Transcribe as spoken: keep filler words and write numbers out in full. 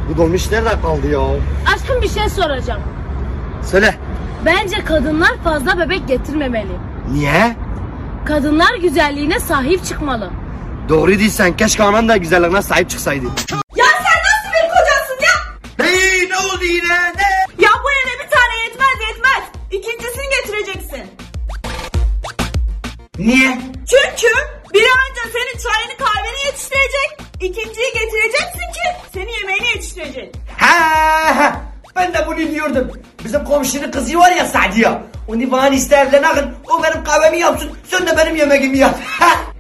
Bu dolmuş nerede kaldı ya? Aşkım bir şey soracağım. Söyle. Bence kadınlar fazla bebek getirmemeli. Niye? Kadınlar güzelliğine sahip çıkmalı. Doğru değilsen keşke anan da güzelliğine sahip çıksaydı. Ya sen nasıl bir kocasın ya? Hey, ne oldu yine? Ne? Ya bu eve bir tane yetmez yetmez. İkincisini getireceksin. Niye? Çünkü bir önce senin çayını kahveni yetiştirecek. İkinciyi getireceksin ki senin yemeğini yetiştirecek. Ha, ha, ben de bunu diyordum. Bizim komşunun kızı var ya Sadiye. Onu bana isterler akın. O benim kahvemi yapsın. Sen de benim yemeğimi yap.